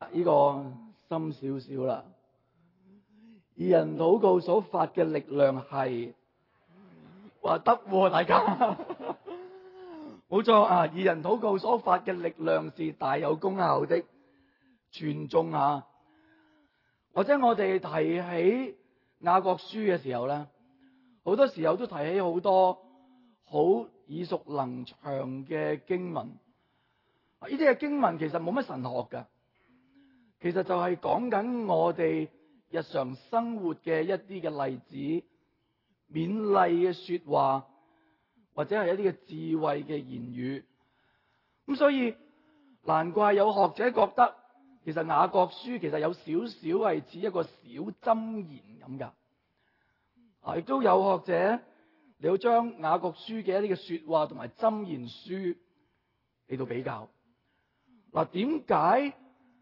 呢個深少少啦。義人禱告所發嘅力量係話得喎，大家冇錯啊！義人禱告所發嘅力量是大有功效的，傳頌啊！或者我哋提起雅各書嘅時候咧，好多時候都提起好多好耳熟能詳嘅經文。呢啲嘅經文其實冇乜神學㗎，其實就係講緊我哋日常生活嘅一啲嘅例子、勉勵嘅說話，或者係一啲嘅智慧嘅言語。咁所以難怪有學者覺得，其實雅各書其實有少少係似一個小箴言咁噶。亦都有學者嚟到將雅各書嘅一啲嘅說話同埋箴言書嚟到比較。嗱，點解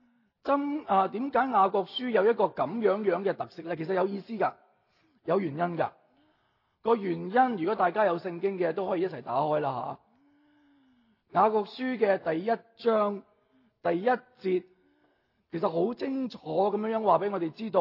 雅各書有一個咁樣嘅特色咧？其實有意思噶，有原因噶。個原因，如果大家有聖經嘅，都可以一齊打開啦吓。雅各書嘅第一章第一節，其實好清楚咁樣話俾我哋知道，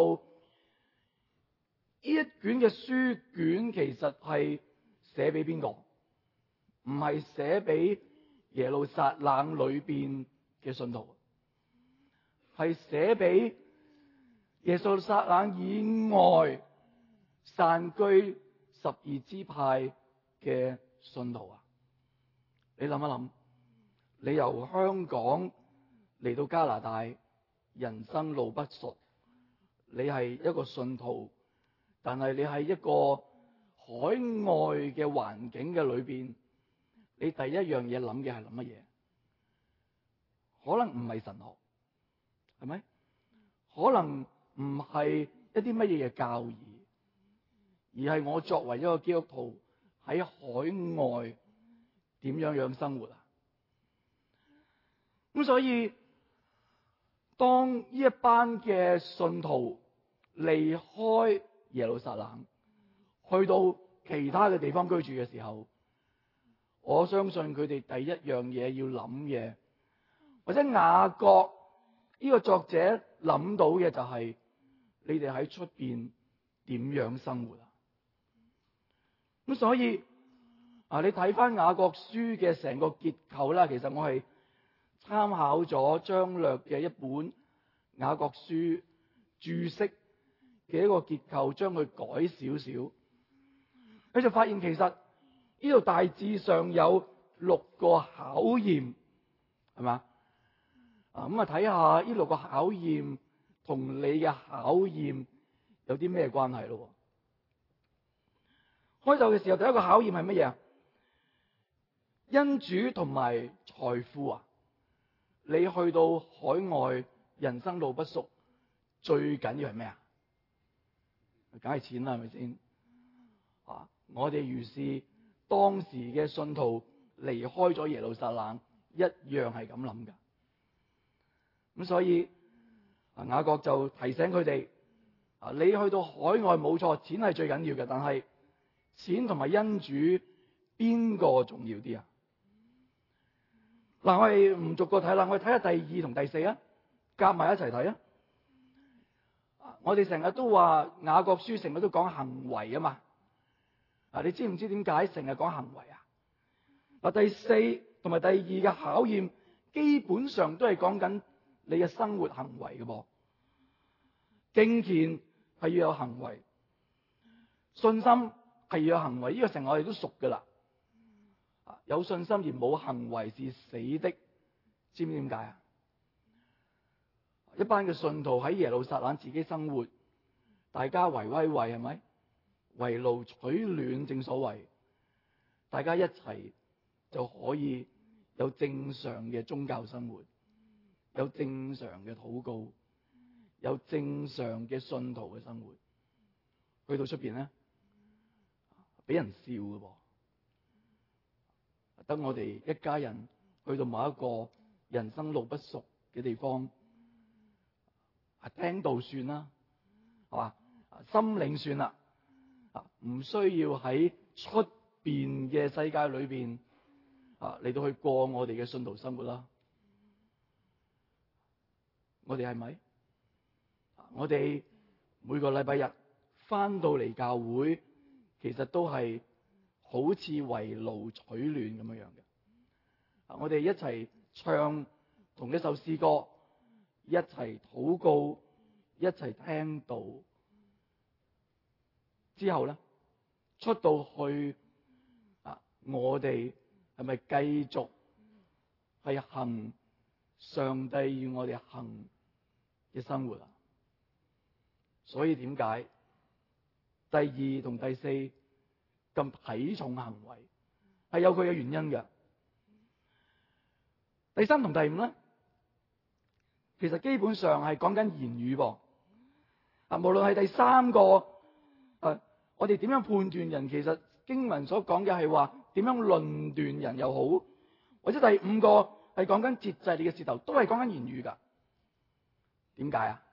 呢一卷嘅書卷其實係寫俾邊個？唔係寫俾耶路撒冷裏邊嘅信徒，係寫俾耶路撒冷以外散居12支派嘅信徒啊！你諗一諗，你由香港嚟到加拿大，人生路不熟，你係一個信徒，但係你喺一個海外嘅環境嘅裏邊，你第一樣嘢諗嘅係諗乜嘢？可能唔係神學，係咪？可能唔係一啲乜嘢嘅教義，而係我作為一個基督徒喺海外點樣生活啊？咁所以當呢一班嘅信徒離開耶路撒冷，去到其他嘅地方居住嘅時候，我相信佢哋第一樣嘢要諗嘅，或者雅各呢個作者諗到嘅就係，你哋喺出邊點樣生活啊？咁所以你睇翻雅各書嘅成個結構啦，其實我係參考咗張略嘅一本雅各書注釋嘅一個結構，將佢改少少，你就發現其實呢度大致上有6個考驗，係嘛？咁睇下呢6個考驗同你嘅考驗有啲咩關係咯？開頭嘅時候，第一個考驗係乜嘢？恩主同埋財富啊！你去到海外，人生路不熟，最緊要係咩啊？梗係錢啦，係咪先？我哋如是當時嘅信徒離開咗耶路撒冷，一樣係咁諗噶。咁所以雅各就提醒佢哋，你去到海外冇錯，錢係最緊要嘅，但係錢同埋恩主邊個重要啲啊？嗱，我哋唔逐個睇啦，我哋睇下第2同第4啊，夾埋一齊睇啊！我哋成日都話雅各書成日都講行為啊嘛，你知唔知點解成日講行為啊？第4同埋第2嘅考驗基本上都係講緊你嘅生活行為嘅噃。敬虔係要有行為，信心係要有行為，呢個成日我哋都熟噶啦。有信心而冇行為是死的，知唔知點解啊？一班嘅信徒喺耶路撒冷自己生活，大家圍威喂，係咪？圍爐取暖，正所謂，大家一齊就可以有正常嘅宗教生活，有正常嘅禱告，有正常嘅信徒嘅生活。去到出邊咧，俾人笑嘅噃。等我哋一家人去到某一個人生路不熟嘅地方，聽道算啦，係嘛？心領算啦，唔需要喺出邊嘅世界裏邊嚟到去過我哋嘅信徒生活啦。 我哋係咪？我哋每個禮拜日翻到嚟教會，其實都係好似圍爐取暖咁樣嘅。我哋一齊唱同一首詩歌，一齊禱告，一齊聽道，之後咧出到去我哋係咪繼續係行上帝與我哋行嘅生活啊？所以點解第二同第四咁睇重行為，係有佢嘅原因嘅。第三同第五咧，其實基本上係講緊言語噃。無論係第三個，我哋點樣判斷人，其實經文所講嘅係話點樣論斷人又好，或者第五個係講緊節制你嘅舌頭，都係講緊言語噶。點解啊？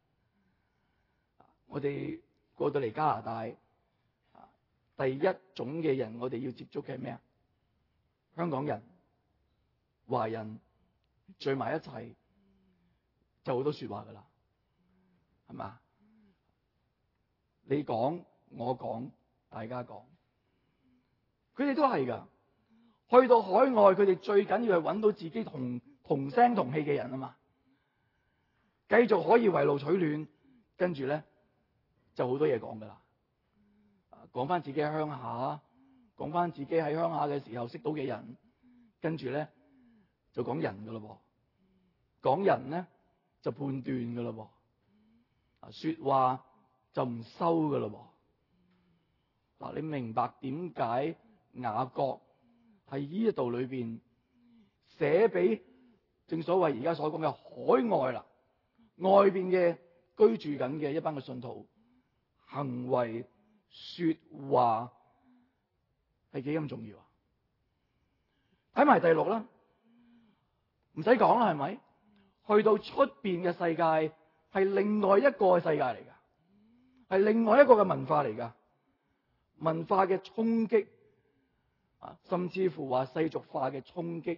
我哋過到嚟加拿大，第一種嘅人我哋要接觸嘅係咩啊？香港人、華人聚埋一齊就好多說話噶啦，係嘛？你講我講大家講，佢哋都係噶。去到海外，佢哋最緊要係揾到自己同聲同氣嘅人啊嘛，繼續可以圍爐取暖，跟住咧就好多嘢講噶啦。講翻自己喺鄉下，講翻自己喺鄉下嘅時候識到嘅人，跟住咧就講人噶咯噃，講人咧就判斷噶咯噃，說話就唔收噶咯噃。你明白點解雅各喺呢一度裏邊寫俾正所謂而家所講嘅海外啦，外邊嘅居住緊嘅一班嘅信徒，行為說話係幾咁重要啊？睇埋第六啦，唔使講啦，係咪？去到出邊嘅世界係另外一個世界嚟噶，係另外一個嘅文化嚟噶，文化嘅衝擊甚至乎話世俗化嘅衝擊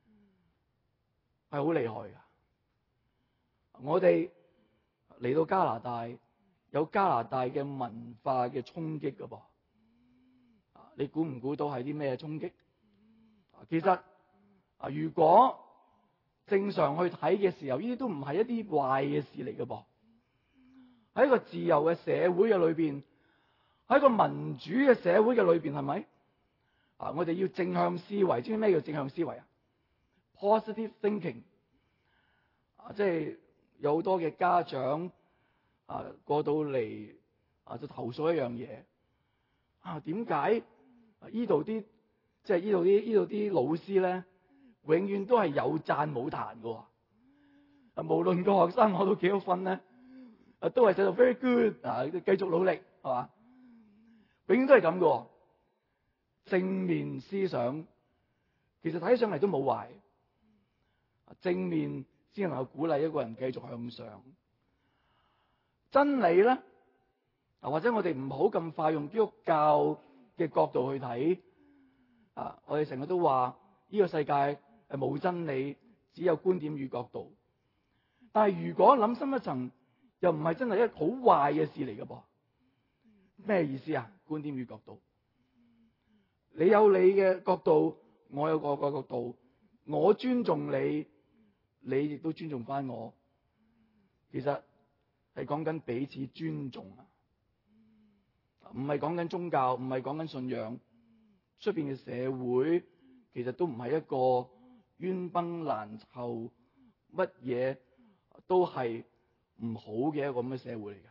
係好厲害噶。我哋嚟到加拿大，有加拿大嘅文化嘅衝擊噶噃，你估唔估到係啲咩衝擊？其實如果正常去睇嘅時候，呢啲都唔係一啲壞嘅事嚟噶噃。喺一個自由嘅社會嘅裏邊，喺一個民主嘅社會嘅裏邊，係咪？我哋要正向思維，知唔知咩叫正向思維啊？ Positive thinking， 即係有好多嘅家長過到嚟就投訴一樣嘢，點解呢度啲即係呢度啲老師咧，永遠都係有讚冇彈嘅，無論個學生攞到幾多分咧，都係寫到 very good，繼續努力，係嘛？永遠都係咁嘅。正面思想其實睇上嚟都冇壞，正面先能夠鼓勵一個人繼續向上。真理咧，或者我哋唔好咁快用基督教嘅角度去睇，我哋成日都話呢個世界係冇真理，只有觀點與角度。但係如果諗深一層，又唔係真係一個好壞嘅事嚟嘅噃。咩意思啊？觀點與角度，你有你嘅角度，我有我嘅角度，我尊重你，你亦都尊重翻我。其實係講緊彼此尊重啊，唔係講緊宗教，唔係講緊信仰。出邊嘅社會其實都唔係一個冤崩難湊，乜嘢都係唔好嘅一個咁嘅社會嚟噶。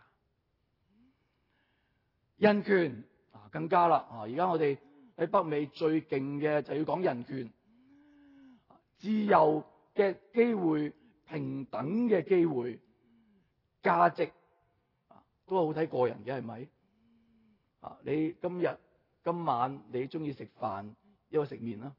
人權更加啦，而家我哋喺北美最勁嘅就要講人權，自由嘅機會、平等嘅機會、價值都係好睇個人嘅，係咪？你今晚你中意食飯，一個食麵啦。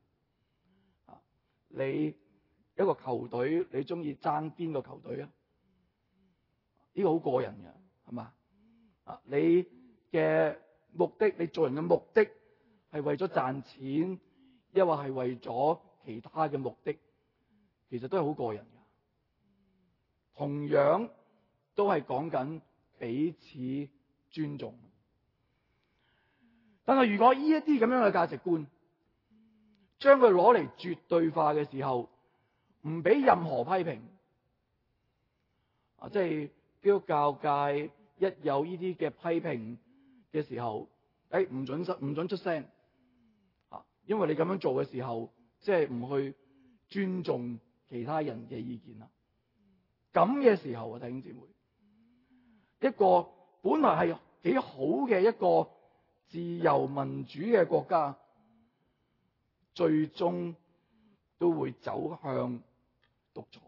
你一個球隊，你中意爭邊個球隊啊？呢個好個人嘅，係嘛？你嘅目的，你做人嘅目的係為咗賺錢，抑或係為咗其他嘅目的，其實都係好個人嘅。 同樣都係講緊彼此尊重。但係如果呢一啲咁樣嘅價值觀，將佢攞嚟絕對化嘅時候，唔俾任何批評，即係基督教界一有呢啲嘅批評嘅時候，唔准出聲，因為你咁樣做嘅時候，即係唔去尊重其他人嘅意見啦。咁嘅時候啊，弟兄姊妹，一個本來係幾好嘅一個自由民主嘅國家，最終都會走向獨裁。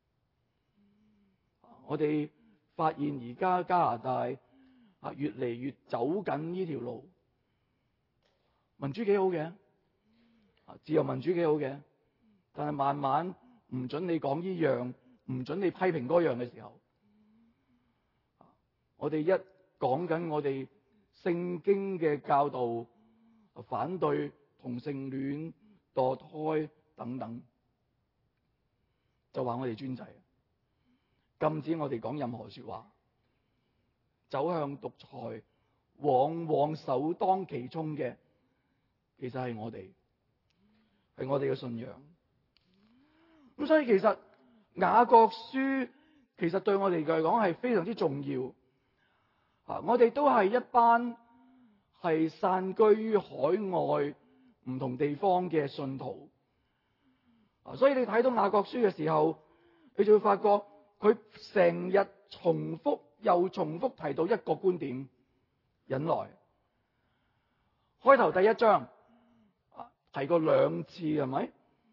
我哋發現而家加拿大越嚟越走緊呢條路，民主幾好嘅，自由民主幾好嘅，但係慢慢唔准你講呢樣，唔准你批評嗰樣嘅時候，我哋一講緊我哋聖經嘅教導，反對同性戀、墮胎等等，就話我哋專制，禁止我哋講任何說話，走向獨裁，往往首當其衝嘅，其實係我哋嘅信仰。咁所以其實雅各書其實對我哋嚟講係非常之重要。我哋都係一班係散居於海外唔同地方嘅信徒，所以你睇到雅各書嘅時候，你就會發覺佢成日重複又重複提到一個觀點：忍耐。開頭第一章提過2次，係咪？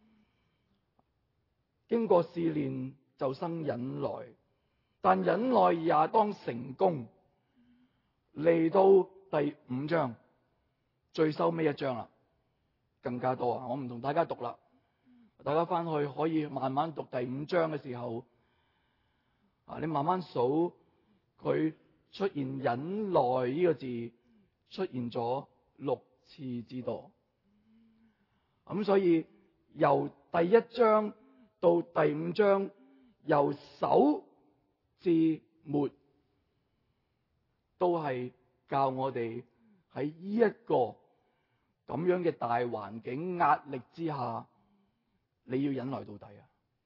經過試煉就生忍耐，但忍耐也當成功。嚟到第5章，最收尾一章啦，更加多啊！我唔同大家讀啦，大家翻去可以慢慢讀第5章嘅時候，你慢慢數佢出現忍耐呢個字出現咗6次之多。咁所以由第1章到第5章，由首至末，都係教我哋喺呢一個咁樣嘅大環境壓力之下，你要忍耐到底啊！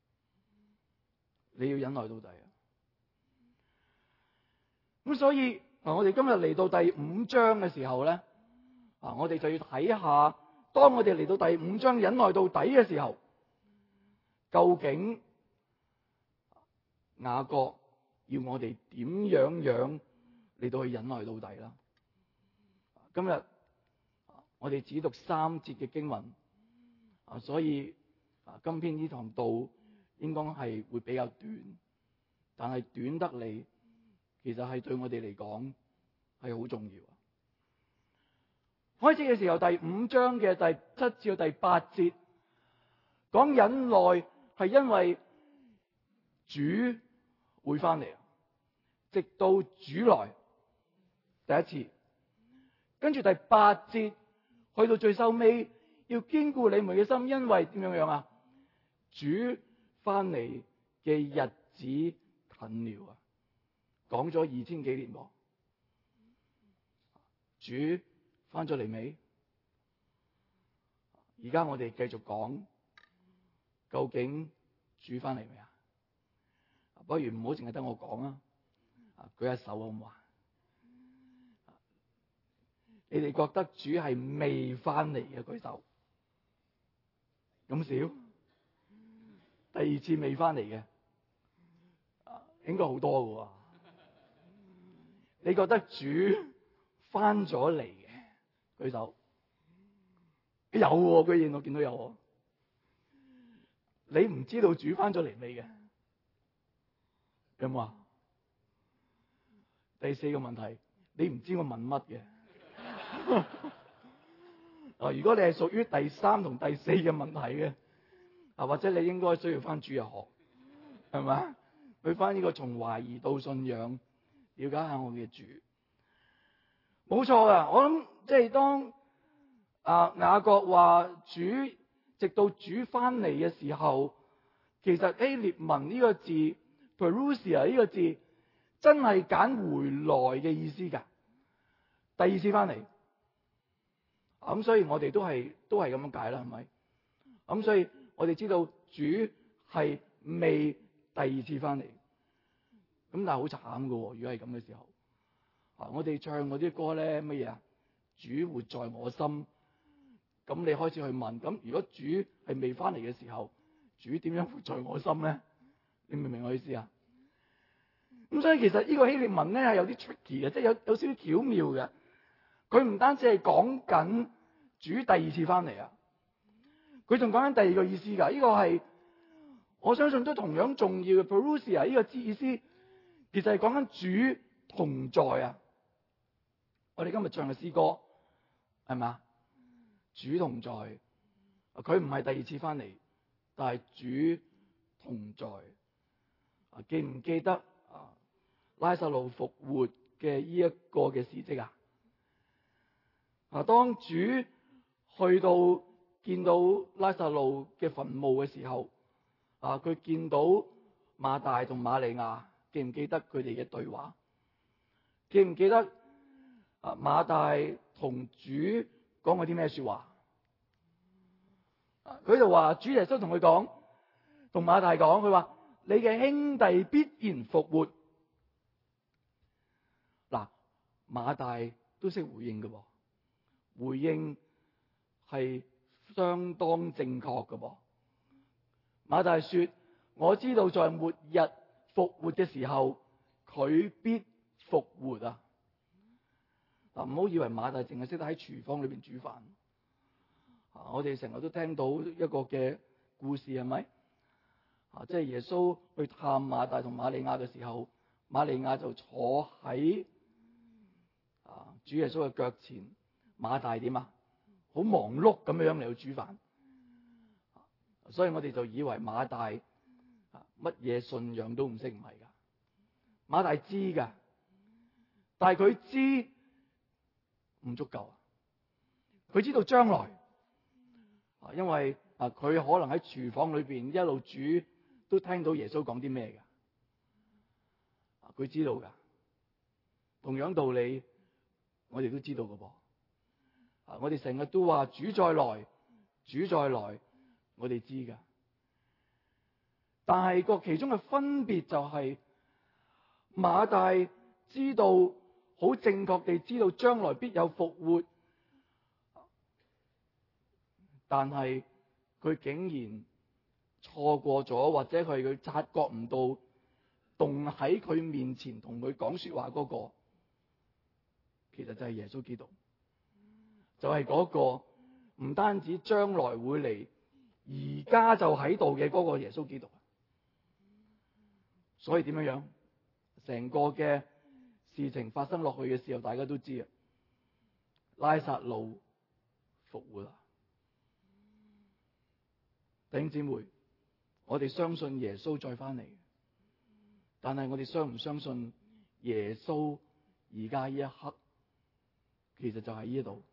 你要忍耐到底啊！咁所以我哋今日嚟到第5章嘅時候咧，我哋就要睇下，當我哋嚟到第5章忍耐到底嘅時候，究竟雅各要我哋點樣嚟到去忍耐到底啦？今日我哋只讀3節嘅經文，所以今篇呢堂道應該係會比較短，但係短得嚟，其實係對我哋嚟講係好重要。開始嘅時候，第5章嘅第7至到第8節講忍耐係因為主會翻嚟，直到主來。第一次，跟住第8節去到最收尾，要堅固你們嘅心，因為點樣啊？主翻嚟嘅日子近了啊！講咗2000幾年噃，主翻咗嚟未？而家我哋繼續講，究竟主翻嚟未啊？不如唔好淨係得我講啊！舉一手好唔好啊？你哋覺得主係未翻嚟嘅？舉手。咁少？第2次未翻嚟嘅，應該好多㗎喎。你覺得主翻咗嚟嘅？舉手。有喎，居然我見到有喎。你唔知道主翻咗嚟未嘅？有冇啊？第4個問題，你唔知我問乜嘅？如果你係屬於第3同第4嘅問題嘅，或者你應該需要翻主日學，係咪？去翻呢個從懷疑到信仰，了解下我嘅主。冇錯噶，我諗即係當雅各話主直到主翻嚟嘅時候，其實希臘文呢個字 Parousia 呢個字真係揀回來嘅意思㗎。第二次翻嚟，咁所以我哋都係咁樣解啦，係咪？咁所以我哋知道主係未第二次翻嚟，咁但係好慘㗎喎。如果係咁嘅時候，我哋唱嗰啲歌咧乜嘢啊？主活在我心，咁你開始去問，咁如果主係未翻嚟嘅時候，主點樣活在我心咧？你明唔明我意思啊？咁所以其實呢個希臘文咧係有啲 tricky 嘅，即係有少少巧妙嘅。佢唔單止係講緊主第二次翻嚟啊，佢仲講緊第二個意思㗎。呢個係我相信都同樣重要嘅。Parousia 呢個意思其實係講緊主同在啊。我哋今日唱嘅詩歌係咪？主同在，佢唔係第二次翻嚟，但係主同在。記唔記得拉撒路復活嘅呢一個嘅事蹟啊？當主去到見到拉撒路嘅墳墓嘅時候，佢見到馬大同馬利亞，記唔記得佢哋嘅對話？記唔記得馬大同主講過啲咩說話？佢就話主耶穌同佢講，同馬大講，佢話你嘅兄弟必然復活。嗱，馬大都識回應嘅噃。回應係相當正確嘅噃。馬大說：我知道在末日復活嘅時候，佢必復活啊！嗱，唔好以為馬大淨係識得喺廚房裏邊煮飯。我哋成日都聽到一個嘅故事，係咪？即係耶穌去探馬大同馬利亞嘅時候，馬利亞就坐喺主耶穌嘅腳前。馬大點啊？好忙碌咁樣嚟去煮飯，所以我哋就以為馬大乜嘢信仰都唔識，唔係噶。馬大知噶，但係佢知唔足夠。佢知道將來，因為佢可能喺廚房裏邊一路煮，都聽到耶穌講啲咩噶。佢知道噶。同樣道理，我哋都知道噶噃。我哋成日都話主再來，主再來，我哋知噶。但係個其中嘅分別就係馬大知道，好正確地知道將來必有復活，但係佢竟然錯過咗，或者佢察覺唔到，動喺佢面前同佢講說話嗰個，其實就係耶穌基督。就係嗰個唔單止將來會嚟，而家就喺度嘅嗰個耶穌基督。所以點樣？成個嘅事情發生落去嘅時候，大家都知啊，拉撒路復活啦。弟兄姊妹，我哋相信耶穌再翻嚟，但係我哋相唔相信耶穌而家呢一刻，其實就喺呢度。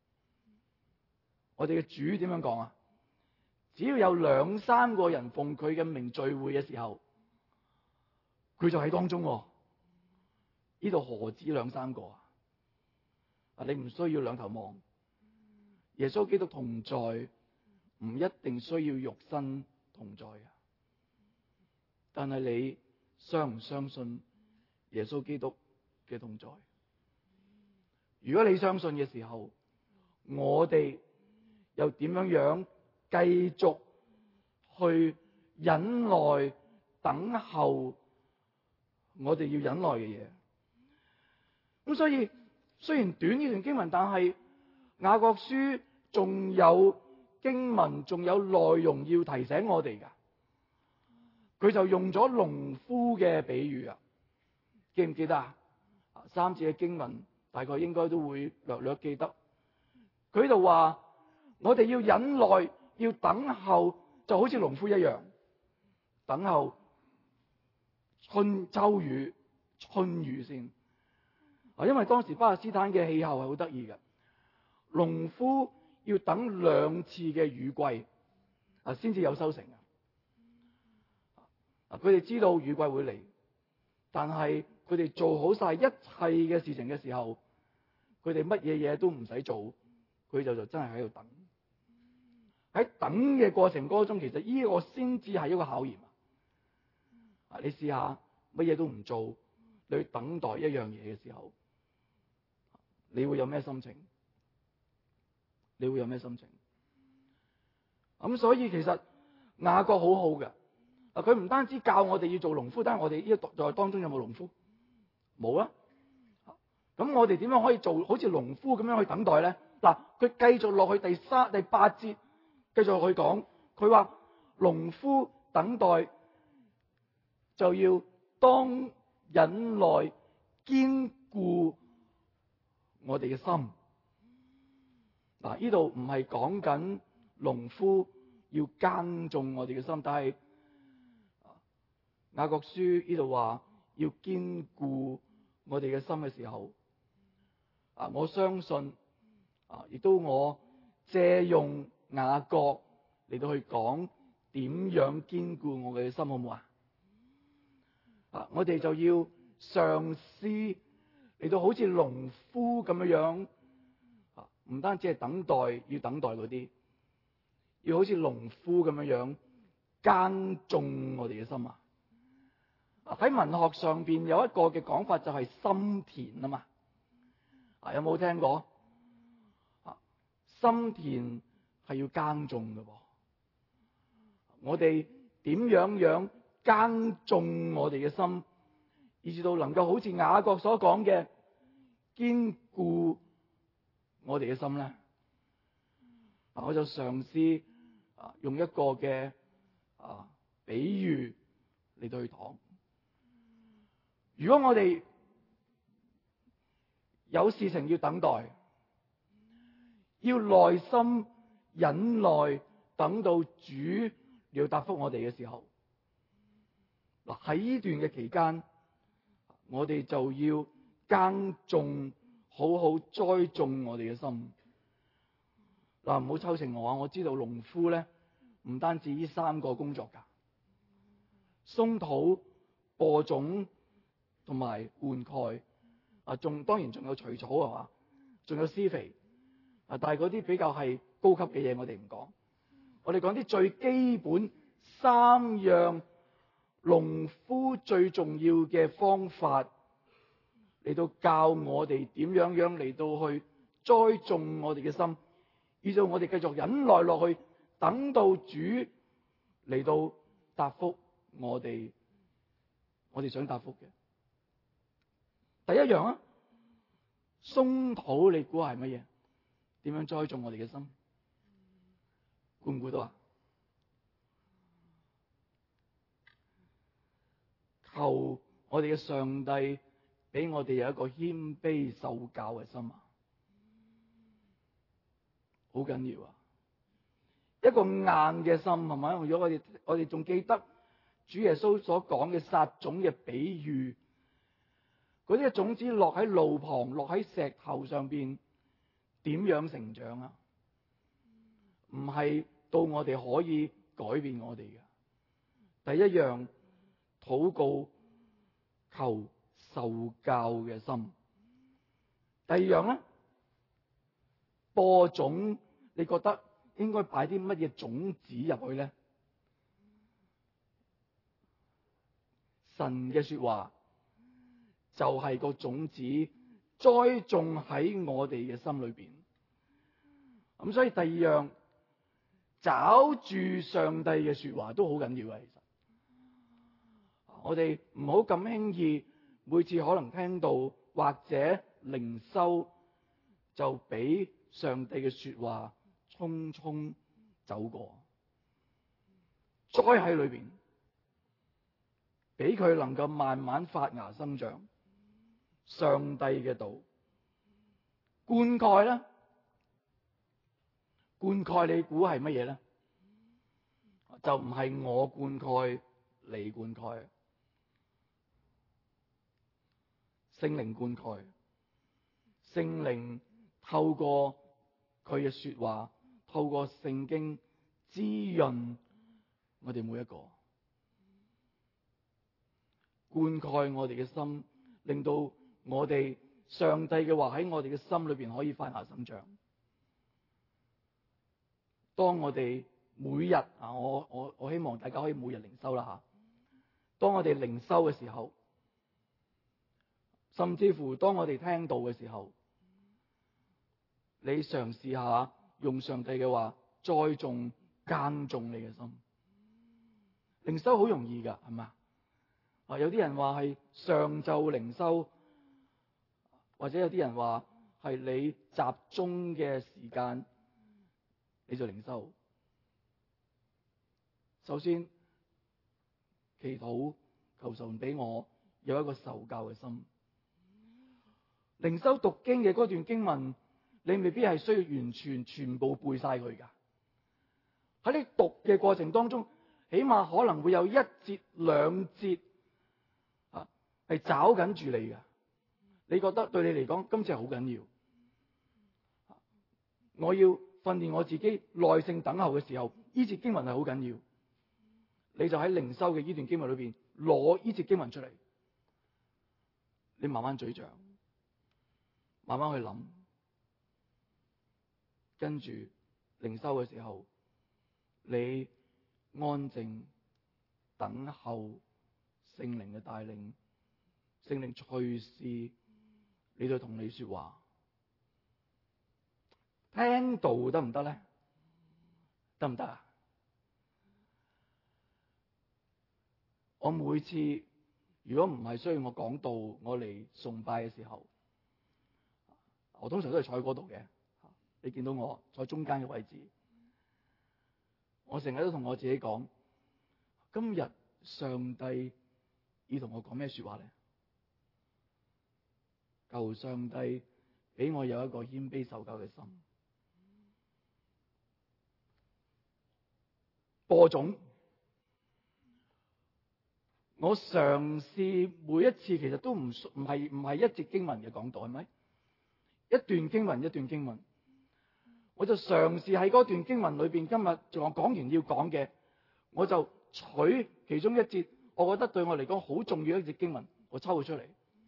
我哋嘅主點樣講啊？只要有2、3個人奉佢嘅名聚會嘅時候，佢就喺當中。呢度何止2、3個啊？你唔需要兩頭望。耶穌基督同在，唔一定需要肉身同在嘅。但係你相唔相信耶穌基督嘅同在？如果你相信嘅時候，我哋又點樣繼續去忍耐等候我哋要忍耐嘅嘢？咁所以雖然短呢段經文，但係雅各書仲有經文，仲有內容要提醒我哋噶。佢就用咗農夫嘅比喻啊，記唔記得啊？3節嘅經文大概應該都會略略記得。佢喺度話我哋要忍耐，要等候，就好似農夫一樣，等候秋雨、春雨先。因為當時巴勒斯坦嘅氣候係好得意嘅，農夫要等2次嘅雨季先至有收成。 佢哋知道雨季會嚟，但係佢哋做好晒一切嘅事情嘅時候，佢哋乜嘢嘢都唔使做，佢就真係喺度等。喺等嘅過程當中，其實呢個先至係一個考驗。你試下乜嘢都唔做，你去等待一樣嘢嘅時候，你會有咩心情？你會有咩心情？所以其實雅各好好嘅，佢唔單止教我哋要做農夫，但係我哋呢一代當中有冇農夫？冇啊。咁我哋點樣可以做好似農夫咁樣去等待咧？嗱，佢繼續落去第八節，繼續去講，佢話農夫等待就要當忍耐堅固我哋嘅心。嗱，呢度唔係講緊農夫要耕種我哋嘅心，但係雅各書呢度話要堅固我哋嘅心嘅時候，我相信亦都我借用雅各嚟到去講點樣堅固我嘅心，好唔好啊？我哋就要嘗試嚟到好似農夫咁樣，唔單止係等待，要等待嗰啲，要好似農夫咁樣耕種我哋嘅心啊！喺文學上邊有一個嘅講法就係心田啊嘛，有冇聽過？心田係要耕種嘅噃，我哋點樣耕種我哋嘅心，以至到能夠好似雅各所講嘅堅固我哋嘅心咧？我就嘗試用一個嘅比喻嚟到去講。如果我哋有事情要等待，要耐心忍耐，等到主要答覆我哋嘅時候，喺呢段嘅期間，我哋就要耕種，好好栽種我哋嘅心。唔好抽成我知道農夫咧唔單止呢三個工作㗎，鬆土、播種同埋換蓋，當然仲有除草係嘛，仲有施肥，但係嗰啲比較係高級嘅嘢，我哋唔講。我哋講啲最基本三樣農夫最重要嘅方法嚟到教我哋點樣嚟到去栽種我哋嘅心，以至我哋繼續忍耐落去，等到主嚟到答覆我哋想答覆嘅。第一樣鬆土，你估係乜嘢？點樣栽種我哋嘅心？估唔估到啊？求我哋嘅上帝俾我哋有一個謙卑受教嘅心啊！好緊要啊！一個硬嘅心係咪？如果我哋仲記得主耶穌所講嘅撒種嘅比喻，嗰啲嘅種子落喺路旁，落喺石頭上邊，點樣成長啊？唔係到我哋可以改變我哋嘅。第一樣，禱告求受教嘅心。第二樣咧，播種，你覺得應該擺啲乜嘢種子入去咧？神嘅說話就係個種子，栽種喺我哋嘅心裏邊。咁所以第二樣，找住上帝嘅說話都好緊要啊！其實我哋唔好咁輕易，每次可能聽到或者靈修就俾上帝嘅說話匆匆走過，栽喺裏邊，俾佢能夠慢慢發芽生長。上帝嘅道灌溉咧，灌溉你估係乜嘢咧？就唔係我灌溉，你灌溉，聖靈灌溉，聖靈透過佢嘅說話，透過聖經滋潤我哋每一個。 灌溉我哋嘅心，令到我哋上帝嘅話喺我哋嘅心裏邊可以發芽生長。當我哋每日我希望大家可以每日靈修啦吓。當我哋靈修嘅時候，甚至乎當我哋聽道嘅時候，你嘗試下用上帝嘅話栽種耕種你嘅心。靈修好容易噶，係嘛？有啲人話係上晝靈修，或者有啲人話係你集中嘅時間你就靈修。首先祈禱求神俾我有一個受教嘅心。靈修讀經嘅嗰段經文，你未必係需要完全全部背晒佢噶。喺你讀嘅過程當中，起碼可能會有一節兩節係找緊住你嘅。你覺得對你嚟講今次係好緊要，我要訓練我自己耐性等候嘅時候，呢節經文係好緊要。你就喺靈修嘅呢段經文裏邊攞呢節經文出嚟，你慢慢咀嚼，慢慢去諗，跟住靈修嘅時候，你安靜等候聖靈嘅帶領，聖靈隨時你都同你說話。聽道得唔得咧？得唔得啊？我每次如果唔係需要我講道，我嚟崇拜嘅時候，我通常都係坐喺嗰度嘅。你見到我坐中間嘅位置，我成日都同我自己講，今日上帝要同我講咩說話咧？求上帝俾我有一個謙卑受教嘅心。播種，我嘗試每一次其實都唔係一節經文嘅講道，係咪？一段經文一段經文，我就嘗試喺嗰段經文裏邊，今日仲有講完要講嘅，我就取其中一節，我覺得對我嚟講好重要一節經文，我抽佢出嚟，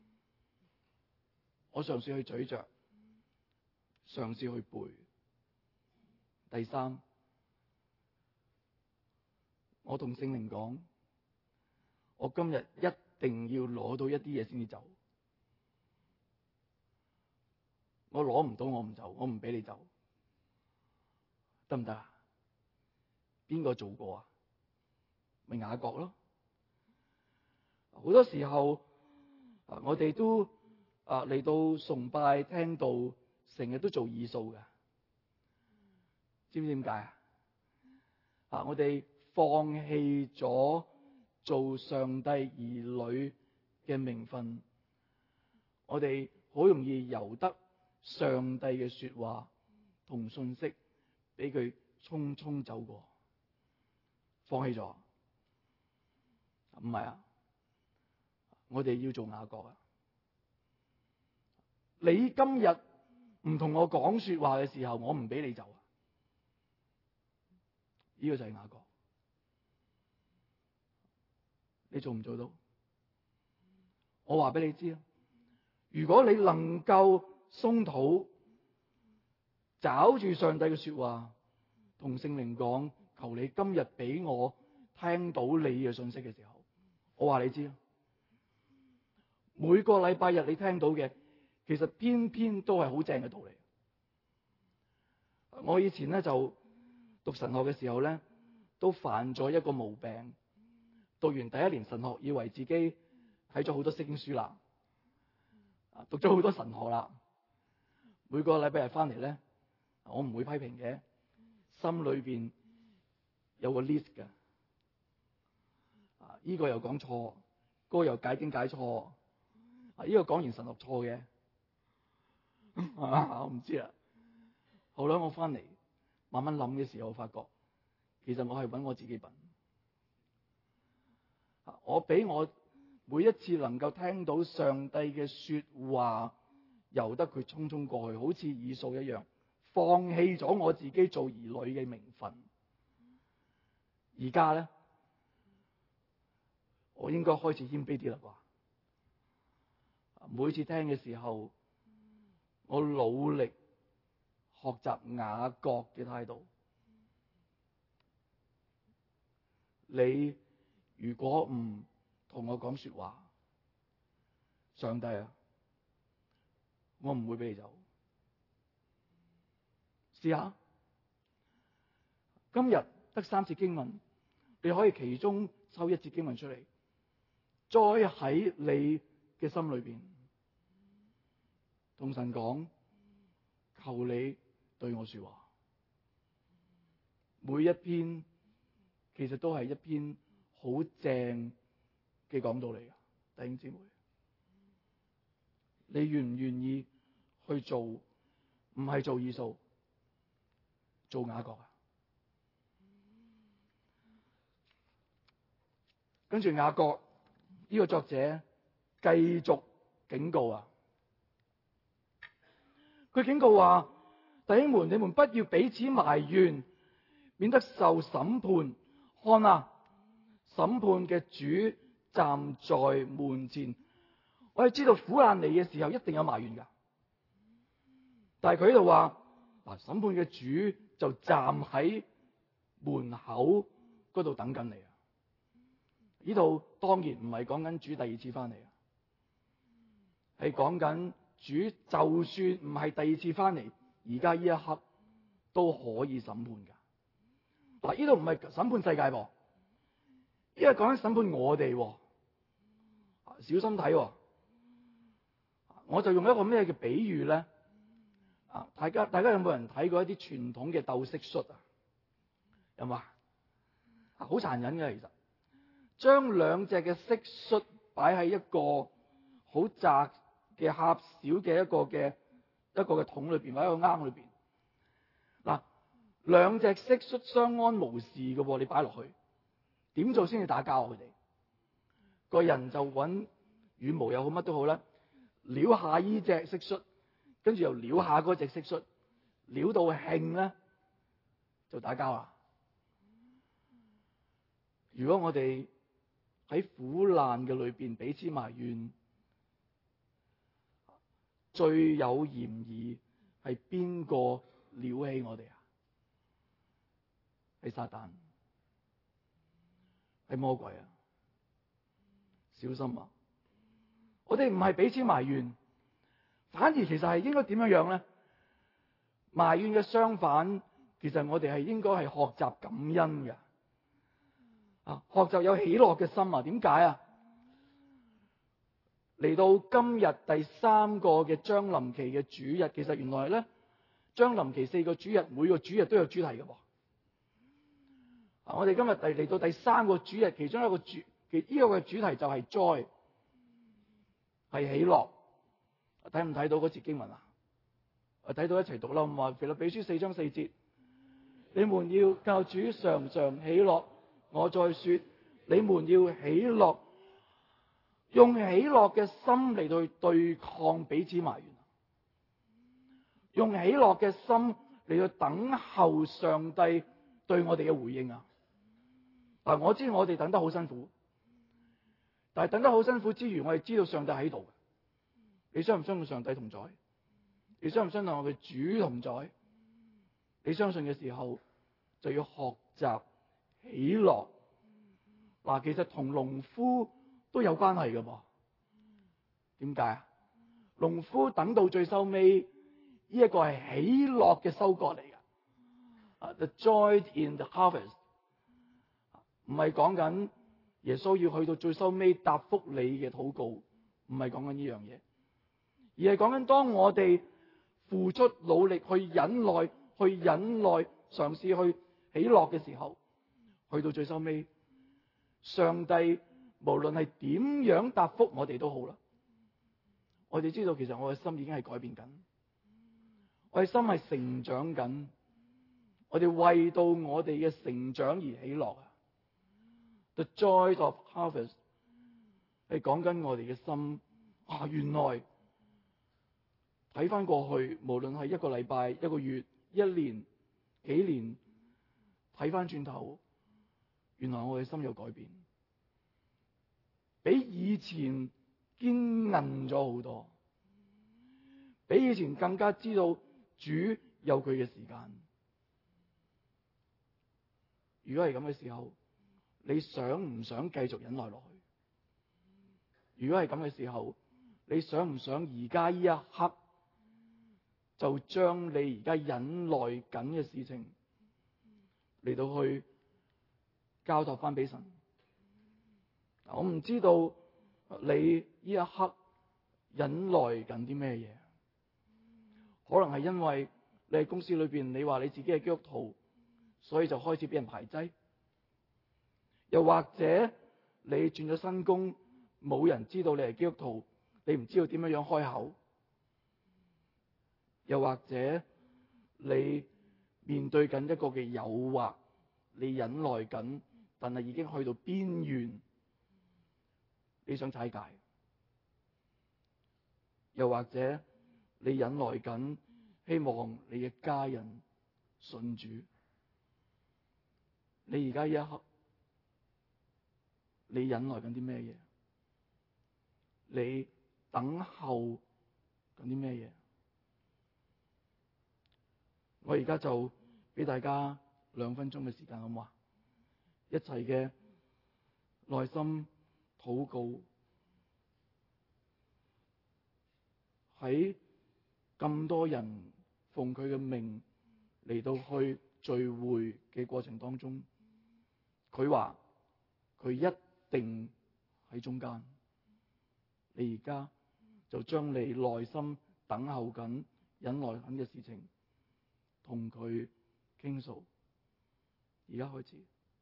我嘗試去咀嚼，嘗試去背。第三，我同聖靈講，我今日一定要攞到一啲嘢先至走。我攞唔到我唔走，我唔俾你走，得唔得啊？邊個做過啊？咪雅各咯。好多時候我哋都嚟到崇拜聽道，成日都做異數嘅，知唔知點解啊？我哋放棄咗做上帝兒女嘅名分，我哋好容易由得上帝嘅說話同信息俾佢匆匆走過，放棄咗。唔係啊，我哋要做雅各啊！你今日唔同我講說話嘅時候，我唔俾你走啊！呢個就係雅各。你做唔做到？我話俾你知啊！如果你能夠鬆土，找住上帝嘅說話，同聖靈講，求你今日俾我聽到你嘅信息嘅時候，我話你知啊，每個禮拜日你聽到嘅，其實偏偏都係好正嘅道理。我以前咧就讀神學嘅時候咧，都犯咗一個毛病。讀完第一年神學，以為自己睇咗好多聖經書啦，讀咗好多神學啦。每個禮拜日翻嚟咧，我唔會批評嘅，心裏邊有個 list 嘅。呢個又講錯，嗰個又解經解錯，呢個講完神學錯嘅，我唔知啦。後來我翻嚟慢慢諗嘅時候，我發覺其實我係揾我自己笨。我俾我每一次能夠聽到上帝嘅說話，由得佢匆匆過去，好似以掃一樣，放棄咗我自己做兒女嘅名分。而家咧， 我應該開始謙卑啲啦啩。每次聽嘅時候，我努力學習雅各嘅態度。你如果唔同我講說話，上帝啊，我唔會俾你走。試下，今日得3節經文，你可以其中抽1節經文出嚟，再喺你嘅心裏邊同神講，求你對我說話。每一篇其實都係一篇好正嘅講道嚟噶，弟兄姊妹，你願唔願意去做？唔係做以掃，做雅各啊！跟住雅各呢個作者繼續警告啊！佢警告話：弟兄們，你們不要彼此埋怨，免得受審判。看啊，審判嘅主站在門前。我哋知道苦難嚟嘅時候一定有埋怨噶，但係佢喺度話嗱，審判嘅主就站喺門口嗰度等緊你啊！呢度當然唔係講緊主第2次翻嚟啊，係講緊主就算唔係第2次翻嚟，而家呢一刻都可以審判噶。嗱，呢度唔係審判世界噃，因為講緊審判我哋，小心睇。我就用一個咩嘅比喻咧？大家有冇人睇過一啲傳統嘅鬥蟋蟀啊？有冇啊？好殘忍嘅，其實將2隻嘅蟋蟀擺喺一個好窄嘅狹小嘅一個嘅桶裏邊，或者一個罌裏邊。嗱，2隻蟋蟀相安無事嘅，你擺落去點做先至打交？佢哋個人就揾羽毛又好，乜都好啦，撩下呢隻蟋蟀，跟住又撩下嗰隻蟋蟀，撩到興咧就打交啦。如果我哋喺苦難嘅裏邊彼此埋怨，最有嫌疑係邊個撩起我哋啊？係撒旦，係魔鬼啊！小心啊！我哋唔係彼此埋怨，反而其實係應該點樣咧？埋怨嘅相反，其實我哋係應該係學習感恩嘅。學習有喜樂嘅心啊！點解啊？嚟到今日第3個嘅將臨期嘅主日，其實原來咧將臨期4個主日，每個主日都有主題嘅。我哋今日嚟到第3個主日，其中一個呢個嘅主題就係 joy， 係喜樂。睇唔睇到嗰節經文啊？睇到一齊讀啦。咁話腓立比書4章4節，你們要靠主常常喜樂。我再說，你們要喜樂，用喜樂嘅心嚟到去對抗彼此埋怨，用喜樂嘅心嚟到等候上帝對我哋嘅回應啊！嗱，我知我哋等得好辛苦，但係等得好辛苦之餘，我哋知道上帝喺度。你相唔相信上帝同在？你相唔相信我嘅主同在？你相信嘅時候，就要學習喜樂。嗱，其實同農夫都有關係嘅噃。點解啊？農夫等到最收尾，呢一個係喜樂嘅收割嚟嘅。The joy in the harvest， 唔係講緊耶穌要去到最收尾答覆你嘅禱告，唔係講緊呢樣嘢，而係講緊當我哋付出努力去忍耐，嘗試去喜樂嘅時候，去到最收尾，上帝無論係點樣答覆我哋都好啦，我哋知道其實我嘅心已經係改變緊，我嘅心係成長緊，我哋為到我哋嘅成長而喜樂啊！ The joy of harvest 係講緊我哋嘅心啊！原來睇翻過去，無論係一個禮拜、一個月、一年、幾年，睇翻轉頭，原來我嘅心有改變。 比以前堅韌咗好多，比以前更加知道主有佢嘅時間。如果係咁嘅時候，你想唔想繼續忍耐落去？如果係咁嘅時候，你想唔想而家呢一刻就將你而家忍耐緊嘅事情嚟到去交託翻俾神？我唔知道你呢一刻忍耐緊啲咩嘢，可能係因為你喺公司裏邊，你話你自己係基督徒，所以就開始俾人排擠；又或者你轉咗新工，冇人知道你係基督徒，你唔知道點樣開口；又或者你面對緊一個嘅誘惑，你忍耐緊，但係已經去到邊緣，你想踩界；又或者你忍耐緊，希望你嘅家人信主。你而家一刻，你忍耐緊啲咩嘢？你等候緊啲咩嘢？我而家就俾大家2分鐘嘅時間，好唔好啊？一齊嘅內心禱告，喺咁多人奉佢嘅名嚟到去聚會嘅過程當中，佢話佢一定喺中間。你而家就將你內心等候緊、忍耐緊嘅事情同佢傾訴。而家開始。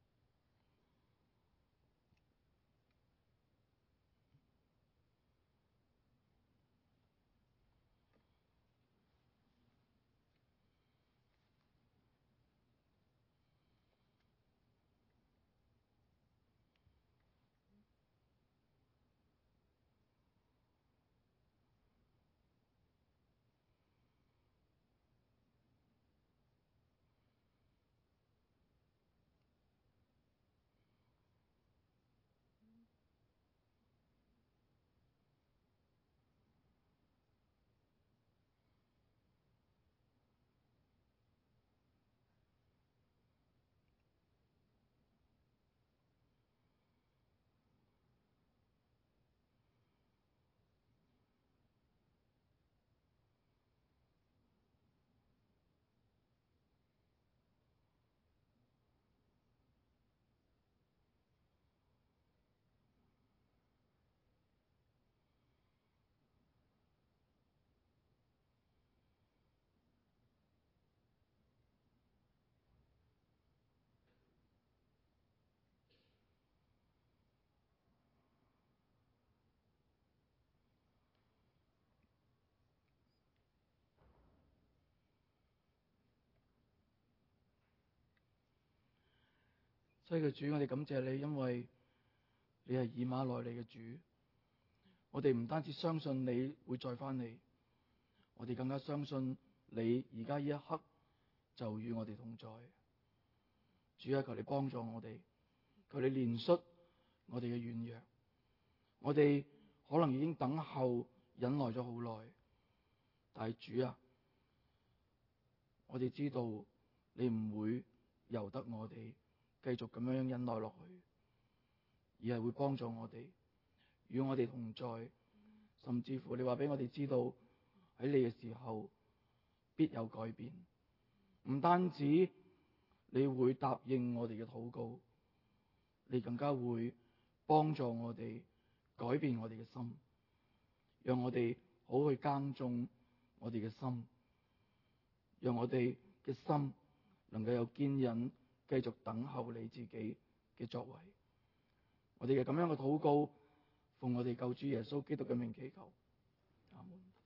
所以嘅主，我哋感謝你，因為你係以馬內利嘅主。我哋唔單止相信你會再翻嚟，我哋更加相信你而家呢一刻就與我哋同在。主啊，求你幫助我哋，求你憐恤我哋嘅軟弱。我哋可能已經等候忍耐咗好耐，但係主啊，我哋知道你唔會由得我哋繼續咁樣忍耐落去，而係會幫助我哋，與我哋同在，甚至乎你話俾我哋知道喺你嘅時候必有改變。唔單止你會答應我哋嘅禱告，你更加會幫助我哋改變我哋嘅心，讓我哋好去耕種我哋嘅心，讓我哋嘅心能夠有堅忍，繼續等候你自己嘅作為。我哋嘅咁樣嘅禱告，奉我哋救主耶穌基督嘅名祈求，阿門。